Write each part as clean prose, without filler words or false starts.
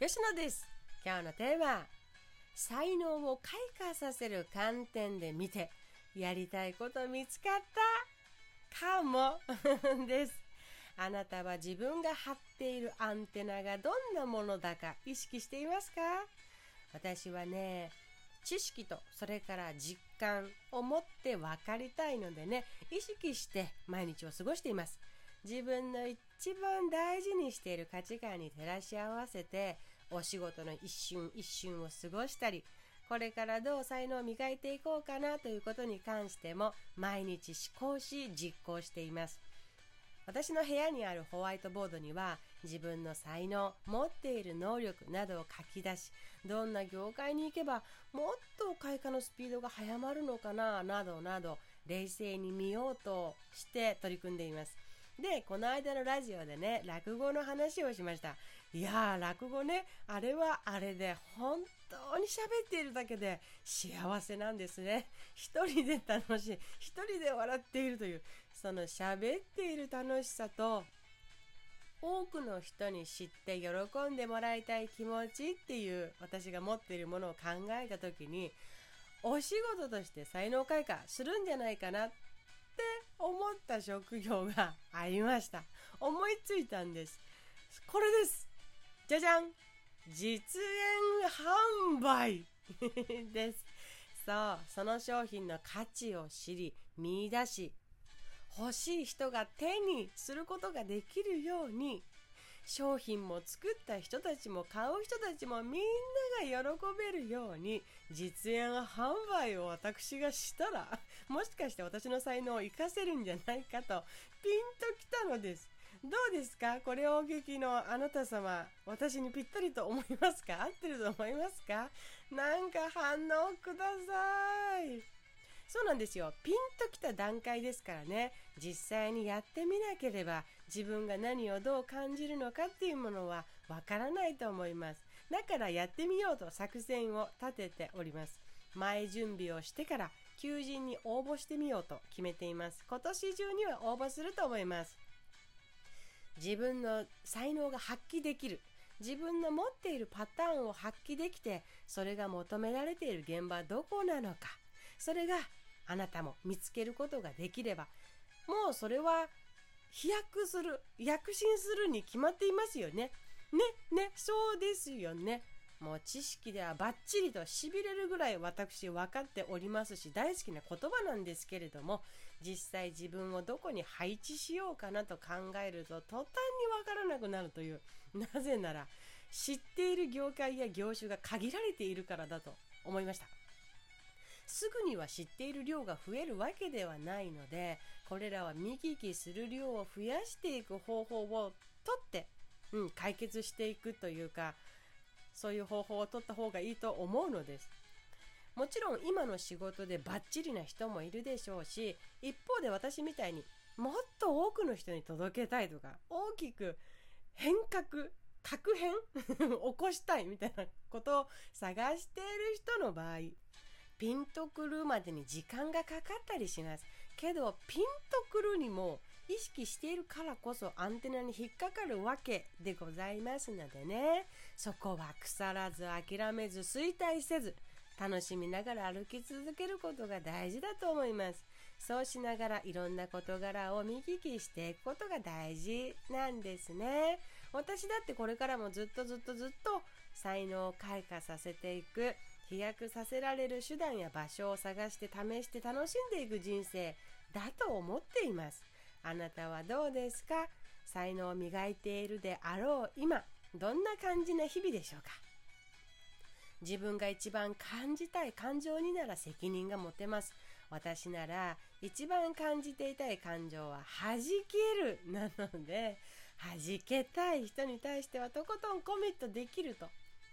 吉野です。今日のテーマ、才能を開花させる観点で見て、やりたいこと見つかったかもです。あなたは自分が張っているアンテナがどんなものだか意識していますか？私はね、知識とそれから実感を持って分かりたいのでね、意識して毎日を過ごしています。自分の一番大事にしている価値観に照らし合わせて、お仕事の一瞬一瞬を過ごしたり、これからどう才能を磨いていこうかなということに関しても毎日思考し実行しています。私の部屋にあるホワイトボードには自分の才能、持っている能力などを書き出し、どんな業界に行けばもっと開花のスピードが早まるのかななどなど冷静に見ようとして取り組んでいます。で、この間のラジオでね、落語の話をしました。いやー、落語ね、あれはあれで本当に喋っているだけで幸せなんですね。一人で楽しい、一人で笑っているという、その喋っている楽しさと、多くの人に知って喜んでもらいたい気持ちっていう私が持っているものを考えたときに、お仕事として才能開花するんじゃないかなって思った職業がありました。思いついたんです。これです。じゃじゃん、実演販売です。そう、その商品の価値を知り見出し、欲しい人が手にすることができるように、商品も作った人たちも買う人たちもみんなが喜べるように実演販売を私がしたら、もしかして私の才能を活かせるんじゃないかとピンときたのです。どうですか？これをお聞きのあなた様、私にぴったりと思いますか？合ってると思いますか？なんか反応ください。そうなんですよ。ピンときた段階ですからね、実際にやってみなければ自分が何をどう感じるのかっていうものはわからないと思います。だからやってみようと作戦を立てております。前準備をしてから求人に応募してみようと決めています。今年中には応募すると思います。自分の才能が発揮できる、自分の持っているパターンを発揮できて、それが求められている現場はどこなのか、それがあなたも見つけることができれば、もうそれは飛躍する、躍進するに決まっていますよね。そうですよね。もう知識ではバッチリと痺れるぐらい私分かっておりますし、大好きな言葉なんですけれども、実際自分をどこに配置しようかなと考えると途端に分からなくなるという。なぜなら知っている業界や業種が限られているからだと思いました。すぐには知っている量が増えるわけではないので、これらは見聞きする量を増やしていく方法をとって、解決していくというか、そういう方法を取った方がいいと思うのです。もちろん今の仕事でバッチリな人もいるでしょうし、一方で私みたいにもっと多くの人に届けたいとか、大きく確変起こしたいみたいなことを探している人の場合、ピンとくるまでに時間がかかったりします。けどピンとくるにも意識しているからこそアンテナに引っかかるわけでございますのでね、そこは腐らず諦めず衰退せず楽しみながら歩き続けることが大事だと思います。そうしながらいろんな事柄を見聞きしていくことが大事なんですね。私だってこれからもずっと才能を開花させていく、飛躍させられる手段や場所を探して試して楽しんでいく人生だと思っています。あなたはどうですか？才能を磨いているであろう今、どんな感じな日々でしょうか？自分が一番感じたい感情になら責任が持てます。私なら一番感じていたい感情は弾けるなので、弾けたい人に対してはとことんコミットできると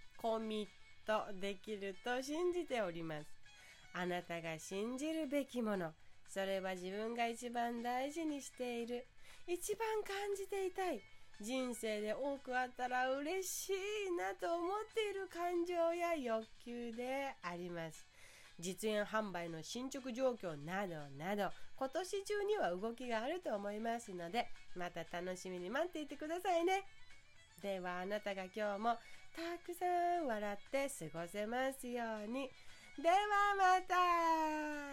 信じております。あなたが信じるべきもの、それは自分が一番大事にしている、一番感じていたい、人生で多くあったら嬉しいなと思っている感情や欲求であります。実演販売の進捗状況などなど、今年中には動きがあると思いますので、また楽しみに待っていてくださいね。ではあなたが今日もたくさん笑って過ごせますように。ではまた。